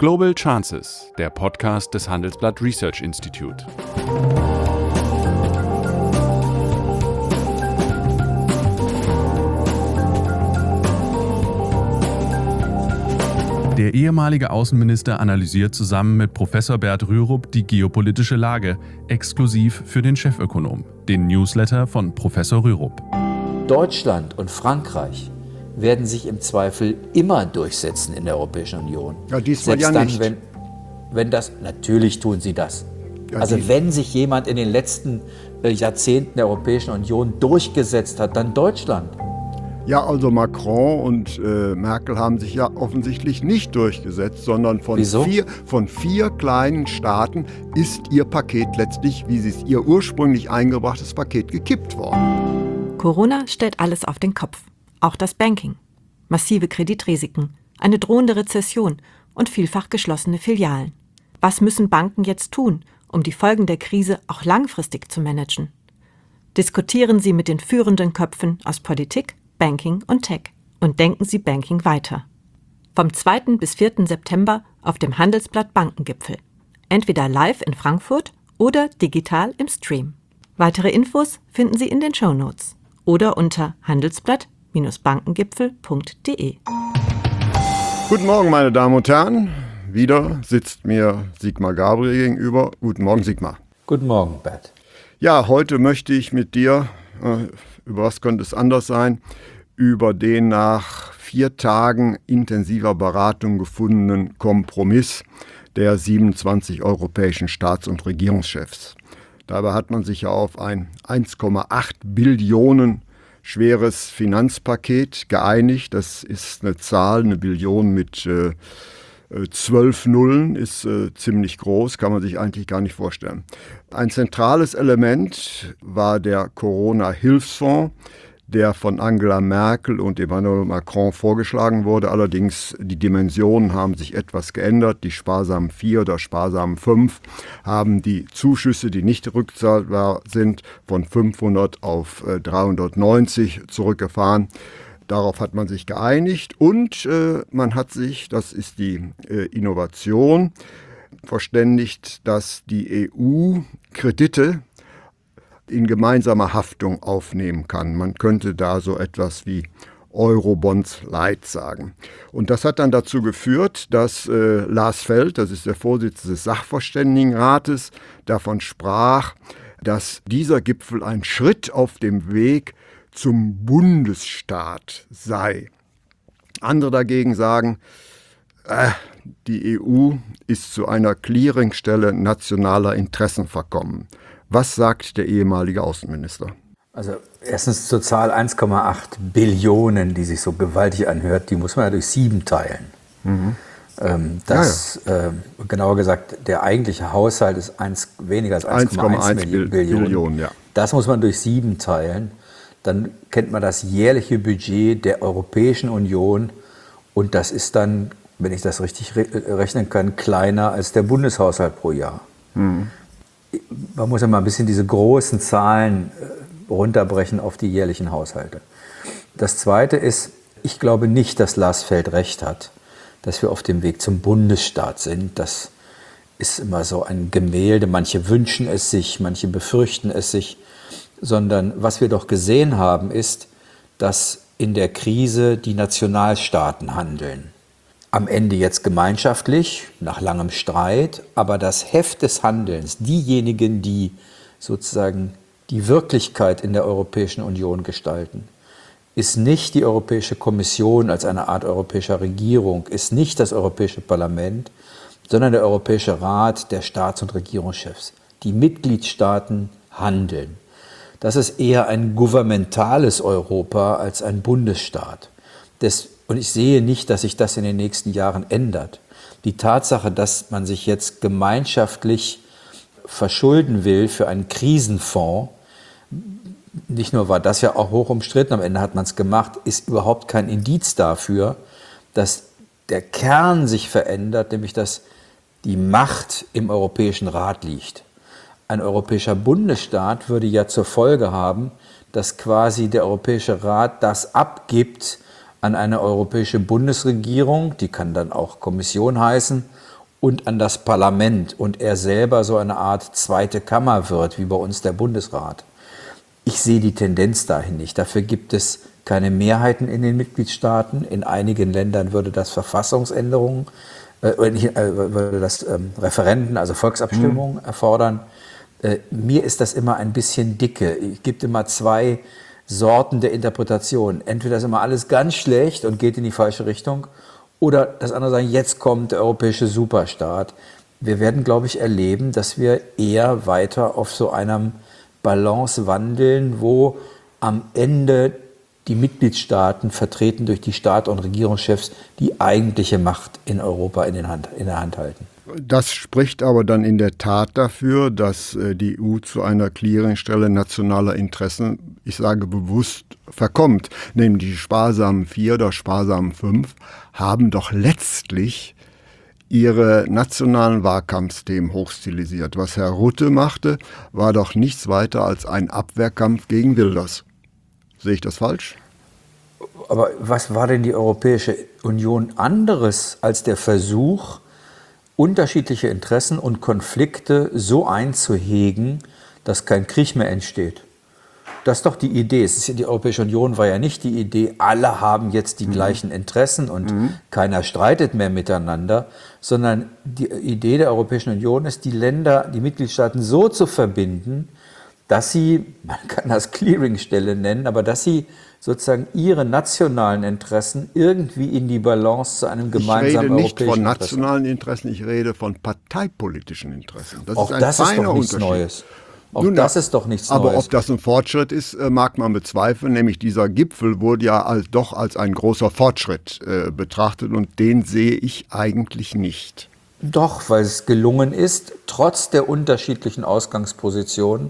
Global Chances, der Podcast des Handelsblatt Research Institute. Der ehemalige Außenminister analysiert zusammen mit Professor Bert Rürup die geopolitische Lage, exklusiv für den Chefökonom, den Newsletter von Professor Rürup. Deutschland und Frankreich werden sich im Zweifel immer durchsetzen in der Europäischen Union. Ja, diesmal selbst ja dann, nicht. wenn das, natürlich tun sie das. Ja, also wenn sich jemand in den letzten Jahrzehnten der Europäischen Union durchgesetzt hat, dann Deutschland. Ja, also Macron und Merkel haben sich ja offensichtlich nicht durchgesetzt, sondern von vier kleinen Staaten ist ihr Paket letztlich, wie sie es ihr ursprünglich eingebrachtes Paket, gekippt worden. Corona stellt alles auf den Kopf. Auch das Banking. Massive Kreditrisiken, eine drohende Rezession und vielfach geschlossene Filialen. Was müssen Banken jetzt tun, um die Folgen der Krise auch langfristig zu managen? Diskutieren Sie mit den führenden Köpfen aus Politik, Banking und Tech und denken Sie Banking weiter. Vom 2. bis 4. September auf dem Handelsblatt Bankengipfel. Entweder live in Frankfurt oder digital im Stream. Weitere Infos finden Sie in den Shownotes oder unter handelsblatt-bankengipfel.de. Guten Morgen, meine Damen und Herren. Wieder sitzt mir Sigmar Gabriel gegenüber. Guten Morgen, Sigmar. Guten Morgen, Bert. Ja, heute möchte ich mit dir, über was könnte es anders sein, über den nach 4 Tagen intensiver Beratung gefundenen Kompromiss der 27 europäischen Staats- und Regierungschefs. Dabei hat man sich ja auf ein 1,8 Billionen schweres Finanzpaket geeinigt. Das ist eine Zahl, eine Billion mit 12 Nullen, ist ziemlich groß, kann man sich eigentlich gar nicht vorstellen. Ein zentrales Element war der Corona-Hilfsfonds, der von Angela Merkel und Emmanuel Macron vorgeschlagen wurde. Allerdings die Dimensionen haben sich etwas geändert. Die sparsamen 4 oder sparsamen 5 haben die Zuschüsse, die nicht rückzahlbar sind, von 500 auf 390 zurückgefahren. Darauf hat man sich geeinigt und man hat sich, das ist die Innovation, verständigt, dass die EU Kredite in gemeinsamer Haftung aufnehmen kann. Man könnte da so etwas wie Eurobonds Light sagen. Und das hat dann dazu geführt, dass Lars Feld, das ist der Vorsitzende des Sachverständigenrates, davon sprach, dass dieser Gipfel ein Schritt auf dem Weg zum Bundesstaat sei. Andere dagegen sagen, die EU ist zu einer Clearingstelle nationaler Interessen verkommen. Was sagt der ehemalige Außenminister? Also erstens zur Zahl 1,8 Billionen, die sich so gewaltig anhört, die muss man ja durch 7 teilen. Mhm. Genauer gesagt, der eigentliche Haushalt ist weniger als 1,1 Billionen. Ja. Das muss man durch 7 teilen. Dann kennt man das jährliche Budget der Europäischen Union und das ist dann, wenn ich das richtig rechnen kann, kleiner als der Bundeshaushalt pro Jahr. Mhm. Man muss ja mal ein bisschen diese großen Zahlen runterbrechen auf die jährlichen Haushalte. Das Zweite ist, ich glaube nicht, dass Lars Feld recht hat, dass wir auf dem Weg zum Bundesstaat sind. Das ist immer so ein Gemälde. Manche wünschen es sich, manche befürchten es sich. Sondern was wir doch gesehen haben, ist, dass in der Krise die Nationalstaaten handeln. Am Ende jetzt gemeinschaftlich, nach langem Streit, aber das Heft des Handelns, diejenigen, die sozusagen die Wirklichkeit in der Europäischen Union gestalten, ist nicht die Europäische Kommission als eine Art europäischer Regierung, ist nicht das Europäische Parlament, sondern der Europäische Rat der Staats- und Regierungschefs. Die Mitgliedstaaten handeln. Das ist eher ein gouvernementales Europa als ein Bundesstaat. Und ich sehe nicht, dass sich das in den nächsten Jahren ändert. Die Tatsache, dass man sich jetzt gemeinschaftlich verschulden will für einen Krisenfonds, nicht nur war das ja auch hoch umstritten, am Ende hat man es gemacht, ist überhaupt kein Indiz dafür, dass der Kern sich verändert, nämlich dass die Macht im Europäischen Rat liegt. Ein europäischer Bundesstaat würde ja zur Folge haben, dass quasi der Europäische Rat das abgibt an eine europäische Bundesregierung, die kann dann auch Kommission heißen, und an das Parlament und er selber so eine Art zweite Kammer wird, wie bei uns der Bundesrat. Ich sehe die Tendenz dahin nicht. Dafür gibt es keine Mehrheiten in den Mitgliedstaaten. In einigen Ländern würde das Verfassungsänderungen, würde das Referenden, also Volksabstimmungen erfordern. Mir ist das immer ein bisschen dicke. Es gibt immer zwei Sorten der Interpretation. Entweder ist immer alles ganz schlecht und geht in die falsche Richtung, oder das andere sagen, jetzt kommt der europäische Superstaat. Wir werden, glaube ich, erleben, dass wir eher weiter auf so einem Balance wandeln, wo am Ende die Mitgliedstaaten, vertreten durch die Staat- und Regierungschefs, die eigentliche Macht in Europa in der Hand halten. Das spricht aber dann in der Tat dafür, dass die EU zu einer Clearingstelle nationaler Interessen, ich sage bewusst, verkommt. Nämlich die sparsamen 4 oder sparsamen 5 haben doch letztlich ihre nationalen Wahlkampfthemen hochstilisiert. Was Herr Rutte machte, war doch nichts weiter als ein Abwehrkampf gegen Wilders. Sehe ich das falsch? Aber was war denn die Europäische Union anderes als der Versuch, unterschiedliche Interessen und Konflikte so einzuhegen, dass kein Krieg mehr entsteht? Das ist doch die Idee. Die Europäische Union war ja nicht die Idee, alle haben jetzt die gleichen Interessen und keiner streitet mehr miteinander, sondern die Idee der Europäischen Union ist, die Länder, die Mitgliedstaaten so zu verbinden, dass sie, man kann das Clearingstelle nennen, aber dass sie sozusagen ihre nationalen Interessen irgendwie in die Balance zu einem gemeinsamen europäischen Interesse. Ich rede nicht von nationalen Interessen, ich rede von parteipolitischen Interessen. Das auch ist ein das ist feiner doch nichts Unterschied. Neues. Auch das ist doch nichts Neues. Aber ob das ein Fortschritt ist, mag man bezweifeln. Nämlich dieser Gipfel wurde ja doch als ein großer Fortschritt betrachtet und den sehe ich eigentlich nicht. Doch, weil es gelungen ist, trotz der unterschiedlichen Ausgangspositionen,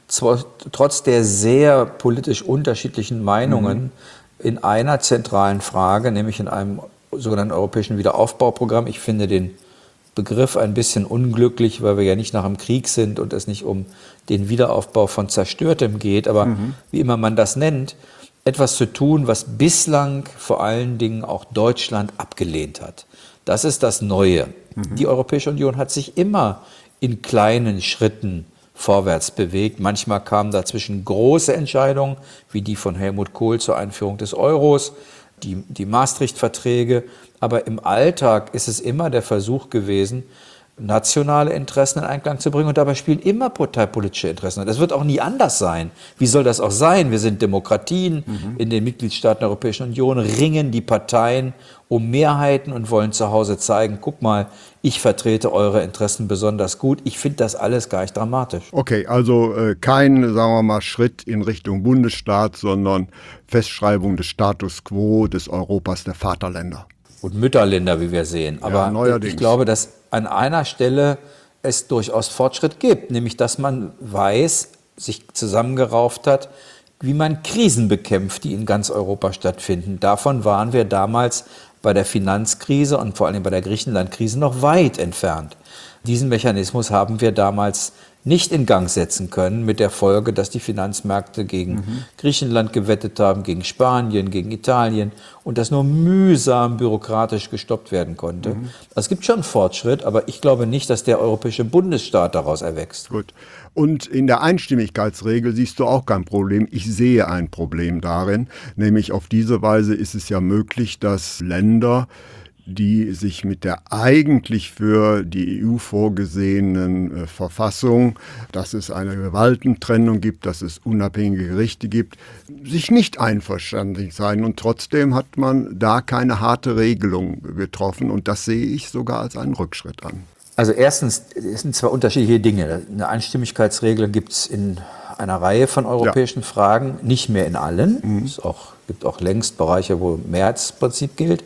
trotz der sehr politisch unterschiedlichen Meinungen in einer zentralen Frage, nämlich in einem sogenannten europäischen Wiederaufbauprogramm. Ich finde den Begriff ein bisschen unglücklich, weil wir ja nicht nach dem Krieg sind und es nicht um den Wiederaufbau von Zerstörtem geht, aber wie immer man das nennt, etwas zu tun, was bislang vor allen Dingen auch Deutschland abgelehnt hat. Das ist das Neue. Die Europäische Union hat sich immer in kleinen Schritten vorwärts bewegt. Manchmal kamen dazwischen große Entscheidungen, wie die von Helmut Kohl zur Einführung des Euros, die Maastricht-Verträge. Aber im Alltag ist es immer der Versuch gewesen, nationale Interessen in Einklang zu bringen. Und dabei spielen immer parteipolitische Interessen. Das wird auch nie anders sein. Wie soll das auch sein? Wir sind Demokratien. In den Mitgliedstaaten der Europäischen Union ringen die Parteien um Mehrheiten und wollen zu Hause zeigen, guck mal, ich vertrete eure Interessen besonders gut. Ich finde das alles gar nicht dramatisch. Okay, also kein, sagen wir mal, Schritt in Richtung Bundesstaat, sondern Festschreibung des Status quo des Europas der Vaterländer. Und Mütterländer, wie wir sehen. Aber ja, ich glaube, dass an einer Stelle es durchaus Fortschritt gibt, nämlich dass man weiß, sich zusammengerauft hat, wie man Krisen bekämpft, die in ganz Europa stattfinden. Davon waren wir damals bei der Finanzkrise und vor allem bei der Griechenland-Krise noch weit entfernt. Diesen Mechanismus haben wir damals nicht in Gang setzen können, mit der Folge, dass die Finanzmärkte gegen Griechenland gewettet haben, gegen Spanien, gegen Italien und das nur mühsam bürokratisch gestoppt werden konnte. Also es gibt schon Fortschritt, aber ich glaube nicht, dass der europäische Bundesstaat daraus erwächst. Gut. Und in der Einstimmigkeitsregel siehst du auch kein Problem. Ich sehe ein Problem darin, nämlich auf diese Weise ist es ja möglich, dass Länder, die sich mit der eigentlich für die EU vorgesehenen Verfassung, dass es eine Gewaltentrennung gibt, dass es unabhängige Gerichte gibt, sich nicht einverstanden sein. Und trotzdem hat man da keine harte Regelung getroffen. Und das sehe ich sogar als einen Rückschritt an. Also erstens, es sind zwei unterschiedliche Dinge. Eine Einstimmigkeitsregel gibt es in einer Reihe von europäischen Fragen, nicht mehr in allen. Es gibt auch längst Bereiche, wo Mehrheitsprinzip gilt.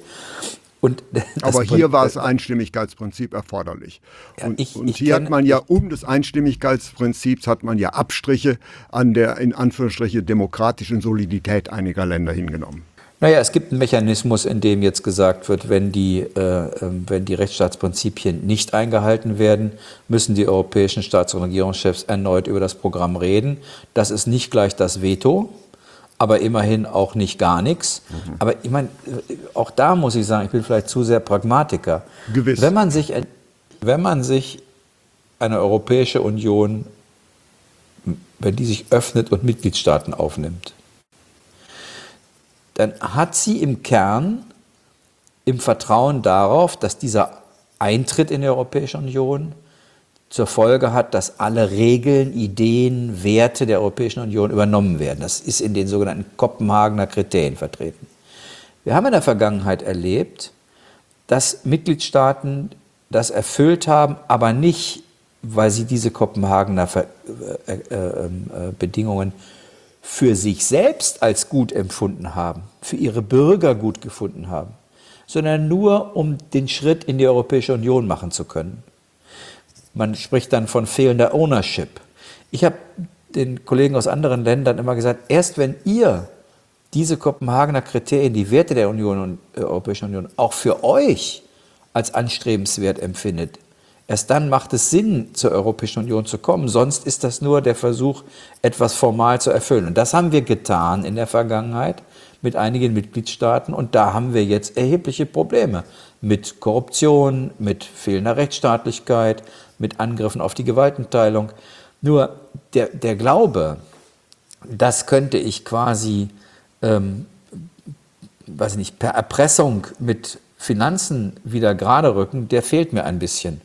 Aber hier war das Einstimmigkeitsprinzip erforderlich. Ja, und hier hat man ja um des Einstimmigkeitsprinzips hat man ja Abstriche an der in Anführungsstriche demokratischen Solidität einiger Länder hingenommen. Naja, es gibt einen Mechanismus, in dem jetzt gesagt wird, wenn die Rechtsstaatsprinzipien nicht eingehalten werden, müssen die europäischen Staats- und Regierungschefs erneut über das Programm reden. Das ist nicht gleich das Veto, aber immerhin auch nicht gar nichts. Aber ich meine, auch da muss ich sagen, ich bin vielleicht zu sehr Pragmatiker. Gewiss. Wenn man sich Wenn man sich eine Europäische Union, wenn die sich öffnet und Mitgliedstaaten aufnimmt, dann hat sie im Kern im Vertrauen darauf, dass dieser Eintritt in die Europäische Union zur Folge hat, dass alle Regeln, Ideen, Werte der Europäischen Union übernommen werden. Das ist in den sogenannten Kopenhagener Kriterien vertreten. Wir haben in der Vergangenheit erlebt, dass Mitgliedstaaten das erfüllt haben, aber nicht, weil sie diese Kopenhagener Bedingungen für sich selbst als gut empfunden haben, für ihre Bürger gut gefunden haben, sondern nur, um den Schritt in die Europäische Union machen zu können. Man spricht dann von fehlender Ownership. Ich habe den Kollegen aus anderen Ländern immer gesagt, erst wenn ihr diese Kopenhagener Kriterien, die Werte der Union und der Europäischen Union auch für euch als anstrebenswert empfindet, erst dann macht es Sinn, zur Europäischen Union zu kommen. Sonst ist das nur der Versuch, etwas formal zu erfüllen. Und das haben wir getan in der Vergangenheit mit einigen Mitgliedstaaten. Und da haben wir jetzt erhebliche Probleme mit Korruption, mit fehlender Rechtsstaatlichkeit, mit Angriffen auf die Gewaltenteilung. Nur der Glaube, das könnte ich quasi, weiß nicht, per Erpressung mit Finanzen wieder gerade rücken, der fehlt mir ein bisschen.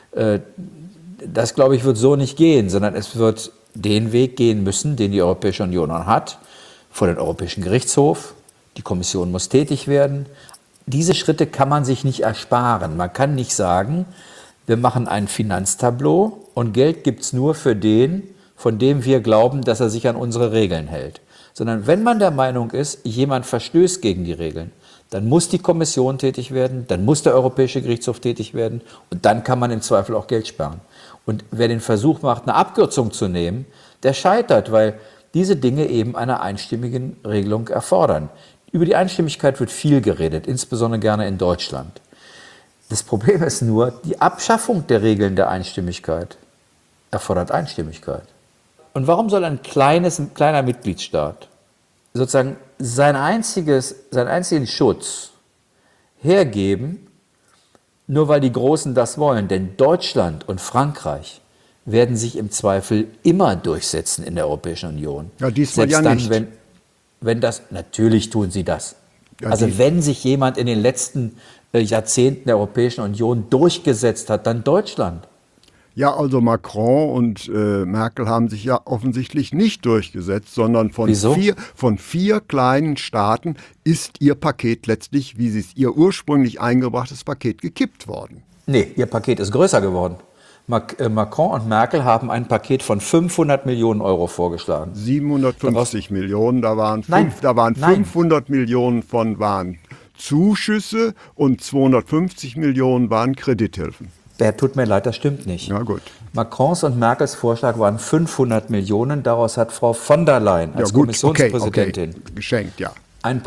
Das, glaube ich, wird so nicht gehen, sondern es wird den Weg gehen müssen, den die Europäische Union hat, vor den Europäischen Gerichtshof. Die Kommission muss tätig werden. Diese Schritte kann man sich nicht ersparen. Man kann nicht sagen, wir machen ein Finanztableau und Geld gibt es nur für den, von dem wir glauben, dass er sich an unsere Regeln hält. Sondern wenn man der Meinung ist, jemand verstößt gegen die Regeln, dann muss die Kommission tätig werden, dann muss der Europäische Gerichtshof tätig werden und dann kann man im Zweifel auch Geld sparen. Und wer den Versuch macht, eine Abkürzung zu nehmen, der scheitert, weil diese Dinge eben einer einstimmigen Regelung erfordern. Über die Einstimmigkeit wird viel geredet, insbesondere gerne in Deutschland. Das Problem ist nur, die Abschaffung der Regeln der Einstimmigkeit erfordert Einstimmigkeit. Und warum soll ein kleiner Mitgliedstaat sozusagen seinen einzigen Schutz hergeben, nur weil die Großen das wollen? Denn Deutschland und Frankreich werden sich im Zweifel immer durchsetzen in der Europäischen Union. Ja, diesmal selbst ja dann, nicht. Wenn das, natürlich tun sie das. Ja, also wenn sich jemand in den letzten Jahrzehnten der Europäischen Union durchgesetzt hat, dann Deutschland. Ja, also Macron und Merkel haben sich ja offensichtlich nicht durchgesetzt, sondern von vier kleinen Staaten ist ihr Paket letztlich, wie sie es ihr ursprünglich eingebrachtes Paket, gekippt worden. Nee, ihr Paket ist größer geworden. Macron und Merkel haben ein Paket von 500 Millionen Euro vorgeschlagen. 750 Millionen, da waren 500 Millionen von waren Zuschüsse und 250 Millionen waren Kredithilfen. Tut mir leid, das stimmt nicht. Ja, gut. Macrons und Merkels Vorschlag waren 500 Millionen, daraus hat Frau von der Leyen als Kommissionspräsidentin geschenkt, ja.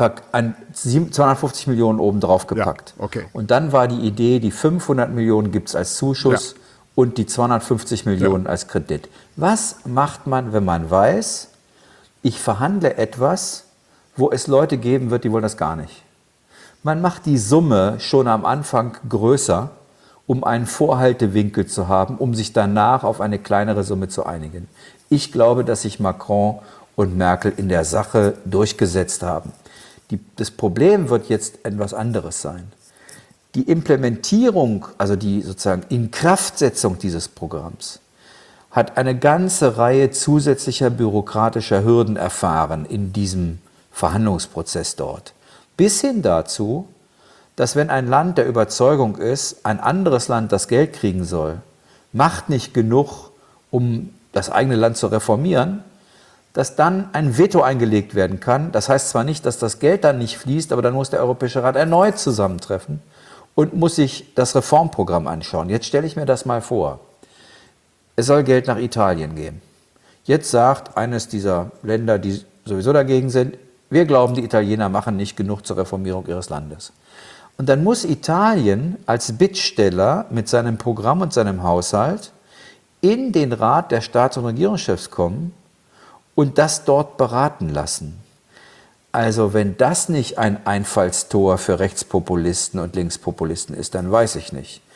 250 Millionen obendrauf gepackt. Ja, okay. Und dann war die Idee, die 500 Millionen gibt es als Zuschuss und die 250 Millionen als Kredit. Was macht man, wenn man weiß, ich verhandle etwas, wo es Leute geben wird, die wollen das gar nicht? Man macht die Summe schon am Anfang größer, um einen Vorhaltewinkel zu haben, um sich danach auf eine kleinere Summe zu einigen. Ich glaube, dass sich Macron und Merkel in der Sache durchgesetzt haben. Das Problem wird jetzt etwas anderes sein. Die Implementierung, also die sozusagen Inkraftsetzung dieses Programms, hat eine ganze Reihe zusätzlicher bürokratischer Hürden erfahren in diesem Verhandlungsprozess dort. Bis hin dazu, dass wenn ein Land der Überzeugung ist, ein anderes Land das Geld kriegen soll, macht nicht genug, um das eigene Land zu reformieren, dass dann ein Veto eingelegt werden kann. Das heißt zwar nicht, dass das Geld dann nicht fließt, aber dann muss der Europäische Rat erneut zusammentreffen und muss sich das Reformprogramm anschauen. Jetzt stelle ich mir das mal vor. Es soll Geld nach Italien gehen. Jetzt sagt eines dieser Länder, die sowieso dagegen sind, wir glauben, die Italiener machen nicht genug zur Reformierung ihres Landes. Und dann muss Italien als Bittsteller mit seinem Programm und seinem Haushalt in den Rat der Staats- und Regierungschefs kommen und das dort beraten lassen. Also wenn das nicht ein Einfallstor für Rechtspopulisten und Linkspopulisten ist, dann weiß ich nicht.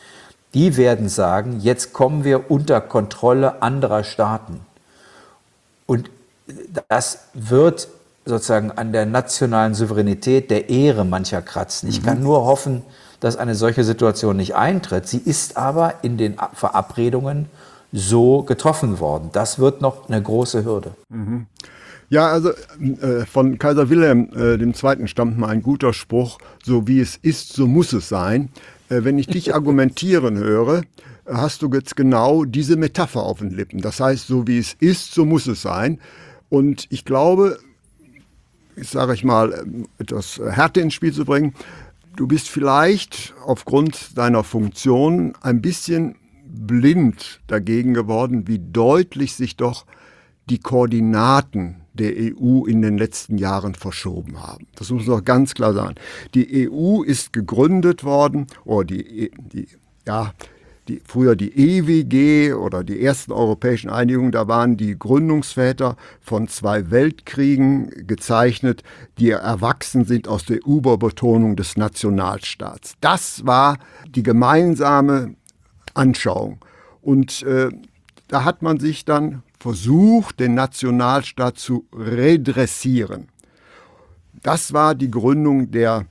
Die werden sagen, jetzt kommen wir unter Kontrolle anderer Staaten. Und das wird sozusagen an der nationalen Souveränität, der Ehre mancher kratzen. Ich kann nur hoffen, dass eine solche Situation nicht eintritt. Sie ist aber in den Verabredungen so getroffen worden. Das wird noch eine große Hürde. Ja, also von Kaiser Wilhelm II. Stammt mal ein guter Spruch: So wie es ist, so muss es sein. Wenn ich dich argumentieren höre, hast du jetzt genau diese Metapher auf den Lippen. Das heißt, so wie es ist, so muss es sein. Und ich glaube, sage ich mal, etwas Härte ins Spiel zu bringen, du bist vielleicht aufgrund deiner Funktion ein bisschen blind dagegen geworden, wie deutlich sich doch die Koordinaten der EU in den letzten Jahren verschoben haben. Das muss man doch ganz klar sagen. Die EU ist gegründet worden, oder früher die EWG oder die ersten europäischen Einigungen, da waren die Gründungsväter von 2 Weltkriegen gezeichnet, die erwachsen sind aus der Überbetonung des Nationalstaats. Das war die gemeinsame Anschauung. Und da hat man sich dann versucht, den Nationalstaat zu redressieren. Das war die Gründung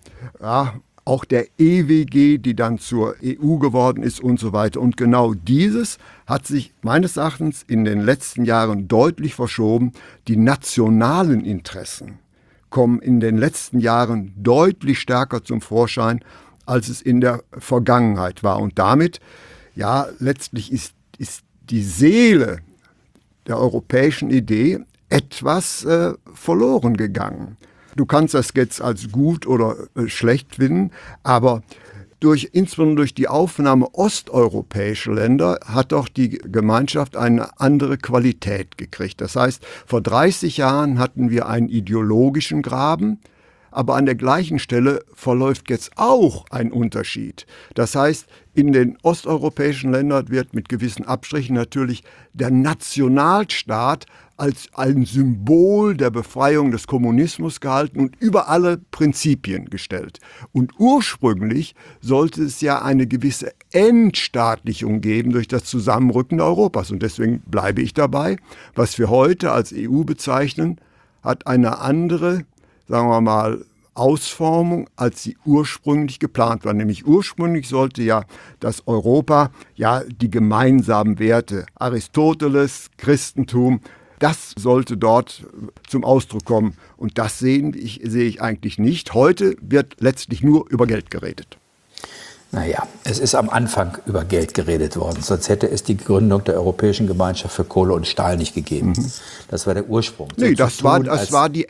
auch der EWG, die dann zur EU geworden ist und so weiter. Und genau dieses hat sich meines Erachtens in den letzten Jahren deutlich verschoben. Die nationalen Interessen kommen in den letzten Jahren deutlich stärker zum Vorschein, als es in der Vergangenheit war. Und damit, letztlich ist die Seele der europäischen Idee etwas verloren gegangen. Du kannst das jetzt als gut oder schlecht finden, aber insbesondere durch die Aufnahme osteuropäischer Länder hat doch die Gemeinschaft eine andere Qualität gekriegt. Das heißt, vor 30 Jahren hatten wir einen ideologischen Graben, aber an der gleichen Stelle verläuft jetzt auch ein Unterschied. Das heißt, in den osteuropäischen Ländern wird mit gewissen Abstrichen natürlich der Nationalstaat als ein Symbol der Befreiung des Kommunismus gehalten und über alle Prinzipien gestellt. Und ursprünglich sollte es ja eine gewisse Entstaatlichung geben durch das Zusammenrücken Europas. Und deswegen bleibe ich dabei, was wir heute als EU bezeichnen, hat eine andere, sagen wir mal, Ausformung, als sie ursprünglich geplant war. Nämlich ursprünglich sollte ja das Europa, die gemeinsamen Werte, Aristoteles, Christentum, das sollte dort zum Ausdruck kommen. Und das sehe ich eigentlich nicht. Heute wird letztlich nur über Geld geredet. Naja, es ist am Anfang über Geld geredet worden. Sonst hätte es die Gründung der Europäischen Gemeinschaft für Kohle und Stahl nicht gegeben. Das war der Ursprung. Nee, das war die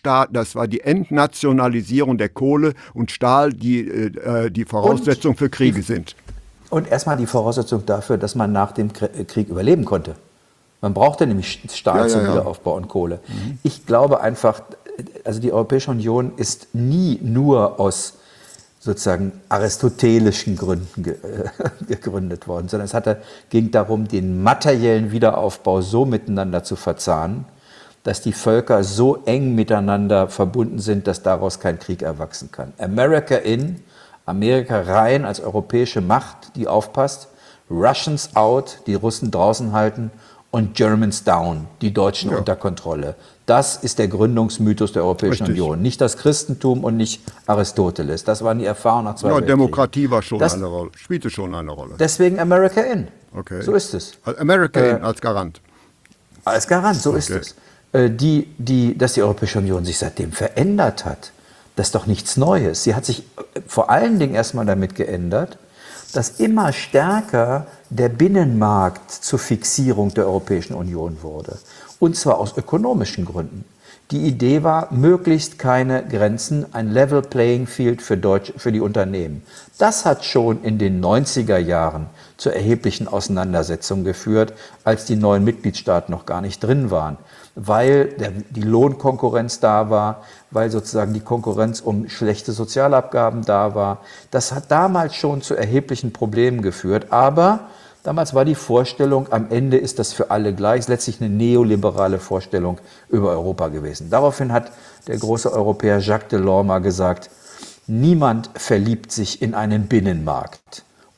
Entnationalisierung der Kohle und Stahl, die Voraussetzung für Kriege sind. Und erstmal die Voraussetzung dafür, dass man nach dem Krieg überleben konnte. Man brauchte nämlich Stahl zum Wiederaufbau und Kohle. Ich glaube einfach, also die Europäische Union ist nie nur aus sozusagen aristotelischen Gründen gegründet worden, sondern es ging darum, den materiellen Wiederaufbau so miteinander zu verzahnen, dass die Völker so eng miteinander verbunden sind, dass daraus kein Krieg erwachsen kann. America in, Amerika rein als europäische Macht, die aufpasst, Russians out, die Russen draußen halten, und Germans down, die Deutschen unter Kontrolle. Das ist der Gründungsmythos der Europäischen Union. Nicht das Christentum und nicht Aristoteles. Das waren die Erfahrungen nach 2 Weltkriegen. Demokratie spielte schon eine Rolle. Deswegen America in. Okay. So ist es. America in als Garant. Als Garant, so ist es. Dass die Europäische Union sich seitdem verändert hat, das ist doch nichts Neues. Sie hat sich vor allen Dingen erstmal damit geändert, dass immer stärker der Binnenmarkt zur Fixierung der Europäischen Union wurde. Und zwar aus ökonomischen Gründen. Die Idee war, möglichst keine Grenzen, ein Level Playing Field für die Unternehmen. Das hat schon in den 90er Jahren zu erheblichen Auseinandersetzungen geführt, als die neuen Mitgliedstaaten noch gar nicht drin waren. Weil die Lohnkonkurrenz da war, weil sozusagen die Konkurrenz um schlechte Sozialabgaben da war. Das hat damals schon zu erheblichen Problemen geführt, aber damals war die Vorstellung, am Ende ist das für alle gleich, letztlich eine neoliberale Vorstellung über Europa gewesen. Daraufhin hat der große Europäer Jacques Delors mal gesagt, niemand verliebt sich in einen Binnenmarkt.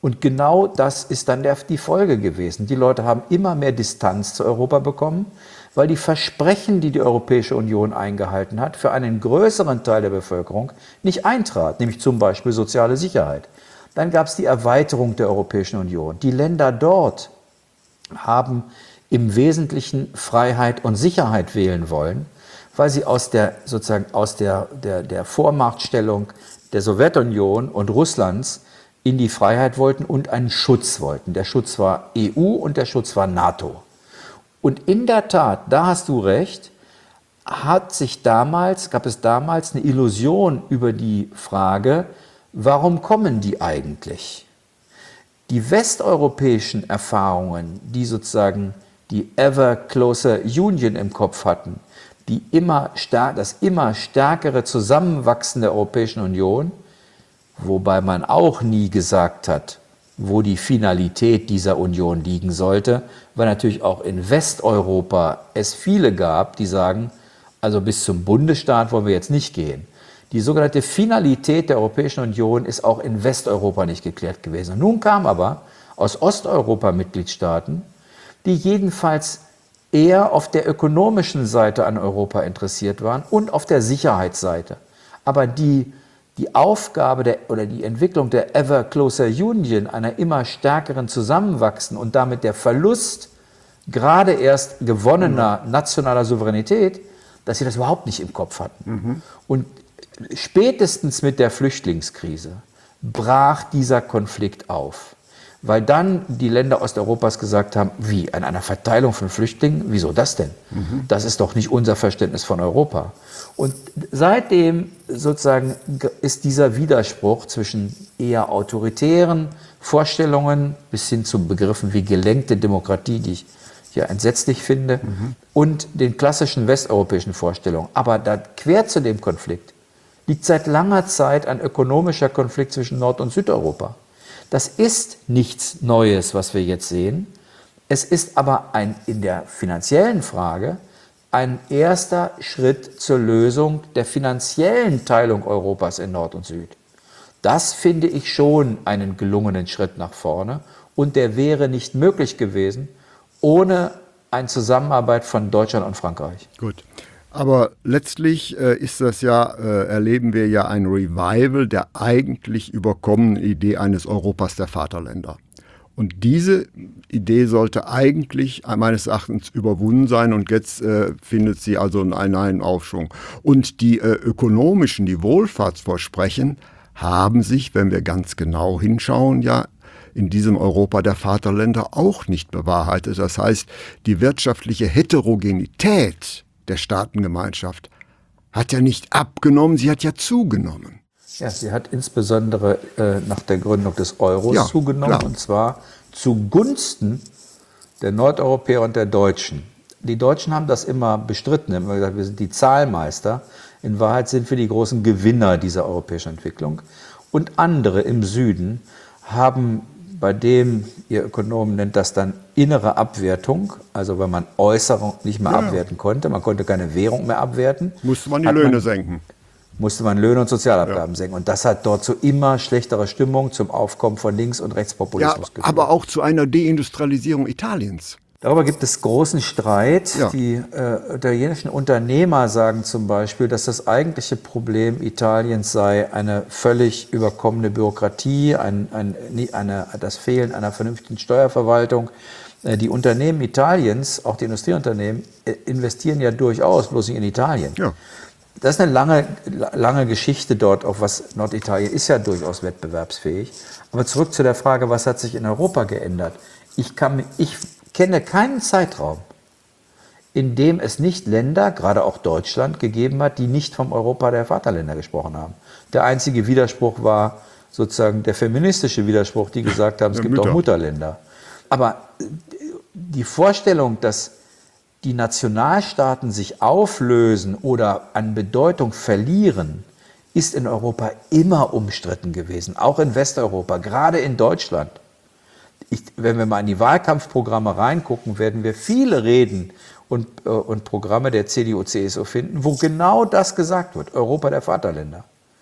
Und genau das ist dann die Folge gewesen. Die Leute haben immer mehr Distanz zu Europa bekommen, weil die Versprechen, die die Europäische Union eingehalten hat, für einen größeren Teil der Bevölkerung nicht eintrat, nämlich zum Beispiel soziale Sicherheit. Dann gab es die Erweiterung der Europäischen Union. Die Länder dort haben im Wesentlichen Freiheit und Sicherheit wählen wollen, weil sie aus der Vormachtstellung der Sowjetunion und Russlands in die Freiheit wollten und einen Schutz wollten. Der Schutz war EU und der Schutz war NATO. Und in der Tat, da hast du recht, gab es damals eine Illusion über die Frage, warum kommen die eigentlich? Die westeuropäischen Erfahrungen, die sozusagen die Ever Closer Union im Kopf hatten, das immer stärkere Zusammenwachsen der Europäischen Union, wobei man auch nie gesagt hat, wo die Finalität dieser Union liegen sollte, weil natürlich auch in Westeuropa es viele gab, die sagen, also bis zum Bundesstaat wollen wir jetzt nicht gehen. Die sogenannte Finalität der Europäischen Union ist auch in Westeuropa nicht geklärt gewesen. Und nun kamen aber aus Osteuropa Mitgliedstaaten, die jedenfalls eher auf der ökonomischen Seite an Europa interessiert waren und auf der Sicherheitsseite. Aber die Aufgabe oder die Entwicklung der Ever Closer Union, einer immer stärkeren Zusammenwachsen und damit der Verlust gerade erst gewonnener nationaler Souveränität, dass sie das überhaupt nicht im Kopf hatten. Und spätestens mit der Flüchtlingskrise brach dieser Konflikt auf, weil dann die Länder Osteuropas gesagt haben, wie, an einer Verteilung von Flüchtlingen, wieso das denn? Das ist doch nicht unser Verständnis von Europa. Und seitdem sozusagen ist dieser Widerspruch zwischen eher autoritären Vorstellungen bis hin zu Begriffen wie gelenkte Demokratie, die ich ja entsetzlich finde, und den klassischen westeuropäischen Vorstellungen. Aber da quer zu dem Konflikt liegt seit langer Zeit ein ökonomischer Konflikt zwischen Nord- und Südeuropa. Das ist nichts Neues, was wir jetzt sehen. Es ist aber in der finanziellen Frage ein erster Schritt zur Lösung der finanziellen Teilung Europas in Nord und Süd. Das finde ich schon einen gelungenen Schritt nach vorne und der wäre nicht möglich gewesen ohne eine Zusammenarbeit von Deutschland und Frankreich. Gut. Aber letztlich erleben wir ja ein Revival der eigentlich überkommenen Idee eines Europas der Vaterländer. Und diese Idee sollte eigentlich meines Erachtens überwunden sein und jetzt findet sie also einen Aufschwung. Und die ökonomischen, die Wohlfahrtsversprechen haben sich, wenn wir ganz genau hinschauen, ja in diesem Europa der Vaterländer auch nicht bewahrheitet. Das heißt, die wirtschaftliche Heterogenität der Staatengemeinschaft hat ja nicht abgenommen, sie hat ja zugenommen. Ja, sie hat insbesondere nach der Gründung des Euros zugenommen, und zwar zugunsten der Nordeuropäer und der Deutschen. Die Deutschen haben das immer bestritten, haben immer gesagt, wir sind die Zahlmeister. In Wahrheit sind wir die großen Gewinner dieser europäischen Entwicklung. Und andere im Süden haben, bei dem, ihr Ökonomen nennt das dann innere Abwertung, also wenn man Äußerung nicht mehr abwerten konnte, man konnte keine Währung mehr abwerten. Musste man die Löhne senken. Musste man Löhne und Sozialabgaben senken. Und das hat dort zu immer schlechterer Stimmung, zum Aufkommen von Links- und Rechtspopulismus geführt. Aber auch zu einer Deindustrialisierung Italiens. Darüber gibt es großen Streit. Ja. Die italienischen Unternehmer sagen zum Beispiel, dass das eigentliche Problem Italiens sei eine völlig überkommene Bürokratie, das Fehlen einer vernünftigen Steuerverwaltung. Die Unternehmen Italiens, auch die Industrieunternehmen, investieren ja durchaus, bloß nicht in Italien. Ja. Das ist eine lange Geschichte dort, auch was Norditalien ist ja durchaus wettbewerbsfähig. Aber zurück zu der Frage, was hat sich in Europa geändert? Ich kenne keinen Zeitraum, in dem es nicht Länder, gerade auch Deutschland, gegeben hat, die nicht vom Europa der Vaterländer gesprochen haben. Der einzige Widerspruch war sozusagen der feministische Widerspruch, die gesagt haben, es gibt auch Mutterländer. Aber die Vorstellung, dass die Nationalstaaten sich auflösen oder an Bedeutung verlieren, ist in Europa immer umstritten gewesen, auch in Westeuropa, gerade in Deutschland. Wenn wir mal in die Wahlkampfprogramme reingucken, werden wir viele Reden und Programme der CDU, CSU finden, wo genau das gesagt wird, Europa der Vaterländer.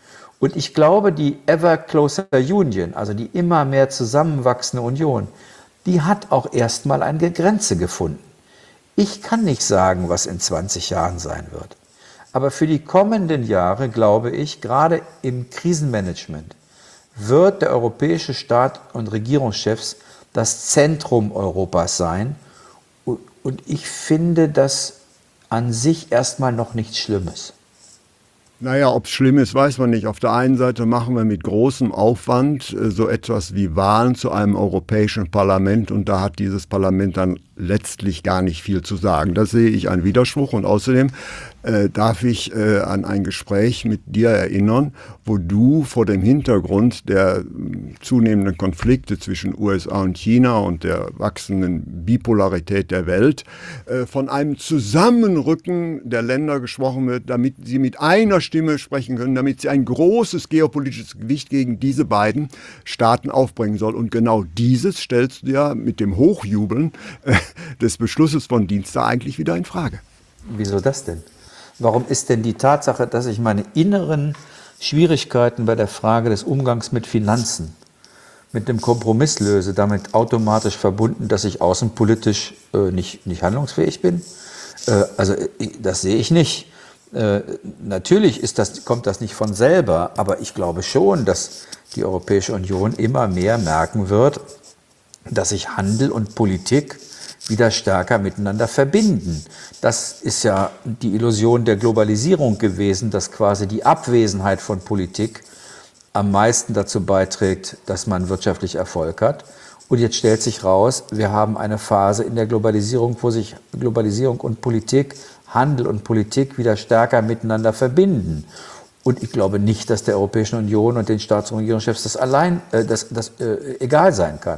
Und ich glaube, die Ever Closer Union, also die immer mehr zusammenwachsende Union, die hat auch erstmal eine Grenze gefunden. Ich kann nicht sagen, was in 20 Jahren sein wird. Aber für die kommenden Jahre, glaube ich, gerade im Krisenmanagement, wird der europäische Staat- und Regierungschefs das Zentrum Europas sein. Und ich finde das an sich erstmal noch nichts Schlimmes. Naja, ob es schlimm ist, weiß man nicht. Auf der einen Seite machen wir mit großem Aufwand so etwas wie Wahlen zu einem Europäischen Parlament und da hat dieses Parlament dann letztlich gar nicht viel zu sagen. Da sehe ich einen Widerspruch und außerdem darf ich an ein Gespräch mit dir erinnern, wo du vor dem Hintergrund der zunehmenden Konflikte zwischen USA und China und der wachsenden Bipolarität der Welt von einem Zusammenrücken der Länder gesprochen wird, damit sie mit einer Stimme sprechen können, damit sie ein großes geopolitisches Gewicht gegen diese beiden Staaten aufbringen soll. Und genau dieses stellst du ja mit dem Hochjubeln des Beschlusses von Dienstag eigentlich wieder in Frage. Wieso das denn? Warum ist denn die Tatsache, dass ich meine inneren Schwierigkeiten bei der Frage des Umgangs mit Finanzen mit einem Kompromiss löse, damit automatisch verbunden, dass ich außenpolitisch nicht handlungsfähig bin? Das sehe ich nicht. Natürlich kommt das nicht von selber, aber ich glaube schon, dass die Europäische Union immer mehr merken wird, dass sich Handel und Politik wieder stärker miteinander verbinden. Das ist ja die Illusion der Globalisierung gewesen, dass quasi die Abwesenheit von Politik am meisten dazu beiträgt, dass man wirtschaftlich Erfolg hat. Und jetzt stellt sich raus, wir haben eine Phase in der Globalisierung, wo sich Globalisierung und Politik, Handel und Politik wieder stärker miteinander verbinden. Und ich glaube nicht, dass der Europäischen Union und den Staats- und Regierungschefs das egal sein kann.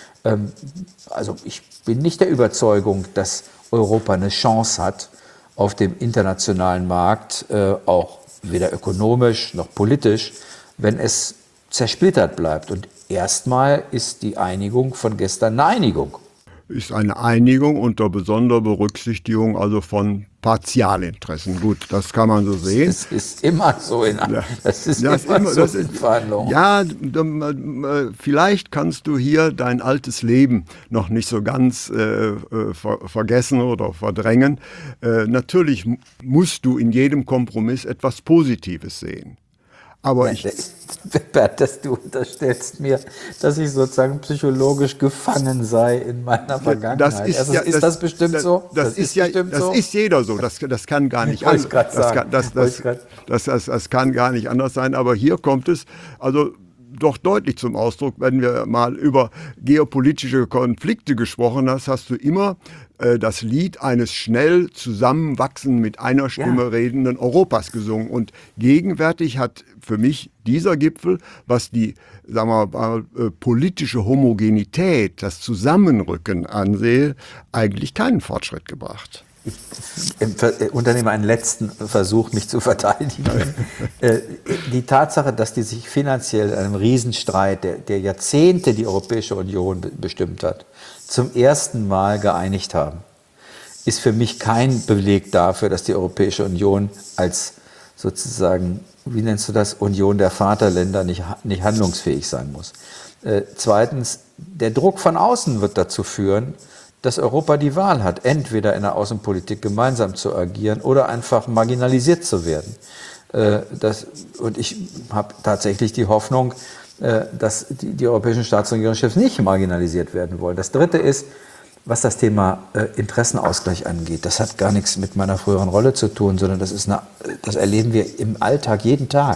Also ich bin nicht der Überzeugung, dass Europa eine Chance hat, auf dem internationalen Markt, auch weder ökonomisch noch politisch, wenn es zersplittert bleibt. Und erstmal ist die Einigung von gestern eine Einigung. Ist eine Einigung unter besonderer Berücksichtigung also von Partialinteressen. Gut, das kann man so sehen. Das ist immer so in Verhandlungen. Ja, vielleicht kannst du hier dein altes Leben noch nicht so ganz vergessen oder verdrängen. Natürlich musst du in jedem Kompromiss etwas Positives sehen. Aber Bert, du unterstellst mir, dass ich sozusagen psychologisch gefangen sei in meiner Vergangenheit. Ist das bestimmt so? Das ist jeder so. Das kann gar nicht anders. Das kann gar nicht anders sein. Aber hier kommt es also doch deutlich zum Ausdruck, wenn wir mal über geopolitische Konflikte gesprochen hast, hast du immer das Lied eines schnell zusammenwachsenden, mit einer Stimme redenden Europas gesungen. Und gegenwärtig hat für mich dieser Gipfel, was die, sagen wir mal, politische Homogenität, das Zusammenrücken ansehe, eigentlich keinen Fortschritt gebracht. Ich unternehme einen letzten Versuch, mich zu verteidigen. Die Tatsache, dass die sich finanziell in einem Riesenstreit, der Jahrzehnte die Europäische Union bestimmt hat, zum ersten Mal geeinigt haben, ist für mich kein Beleg dafür, dass die Europäische Union als sozusagen, wie nennst du das, Union der Vaterländer nicht handlungsfähig sein muss. Zweitens, der Druck von außen wird dazu führen, dass Europa die Wahl hat, entweder in der Außenpolitik gemeinsam zu agieren oder einfach marginalisiert zu werden. Und ich habe tatsächlich die Hoffnung, dass die europäischen Staats- und Regierungschefs nicht marginalisiert werden wollen. Das Dritte ist, was das Thema Interessenausgleich angeht. Das hat gar nichts mit meiner früheren Rolle zu tun, sondern das erleben wir im Alltag jeden Tag.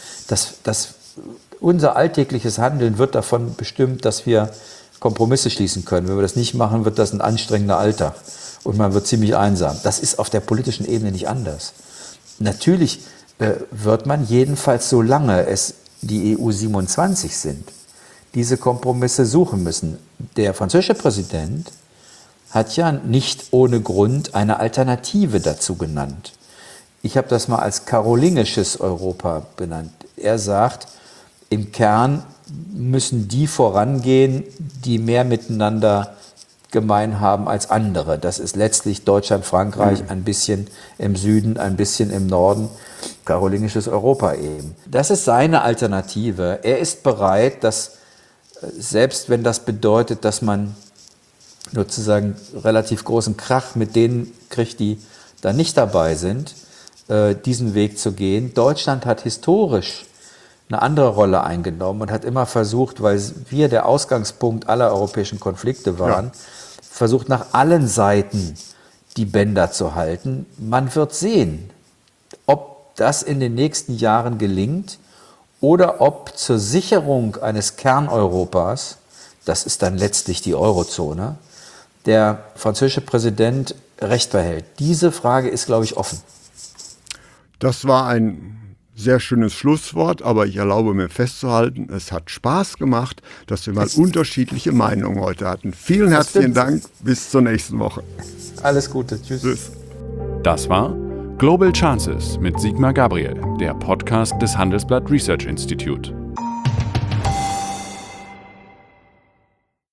Unser alltägliches Handeln wird davon bestimmt, dass wir Kompromisse schließen können. Wenn wir das nicht machen, wird das ein anstrengender Alltag und man wird ziemlich einsam. Das ist auf der politischen Ebene nicht anders. Natürlich wird man jedenfalls, solange es die EU 27 sind, diese Kompromisse suchen müssen. Der französische Präsident hat ja nicht ohne Grund eine Alternative dazu genannt. Ich habe das mal als karolingisches Europa benannt. Er sagt, im Kern müssen die vorangehen, die mehr miteinander gemein haben als andere. Das ist letztlich Deutschland, Frankreich, ein bisschen im Süden, ein bisschen im Norden, karolingisches Europa eben. Das ist seine Alternative. Er ist bereit, dass, selbst wenn das bedeutet, dass man sozusagen relativ großen Krach mit denen kriegt, die da nicht dabei sind, diesen Weg zu gehen. Deutschland hat historisch eine andere Rolle eingenommen und hat immer versucht, weil wir der Ausgangspunkt aller europäischen Konflikte waren, versucht nach allen Seiten die Bänder zu halten. Man wird sehen, ob das in den nächsten Jahren gelingt oder ob zur Sicherung eines Kerneuropas, das ist dann letztlich die Eurozone, der französische Präsident Recht behält. Diese Frage ist, glaube ich, offen. Das war ein sehr schönes Schlusswort, aber ich erlaube mir festzuhalten, es hat Spaß gemacht, dass wir mal unterschiedliche Meinungen heute hatten. Vielen herzlichen Dank, bis zur nächsten Woche. Alles Gute, tschüss. Das war Global Chances mit Sigmar Gabriel, der Podcast des Handelsblatt Research Institute.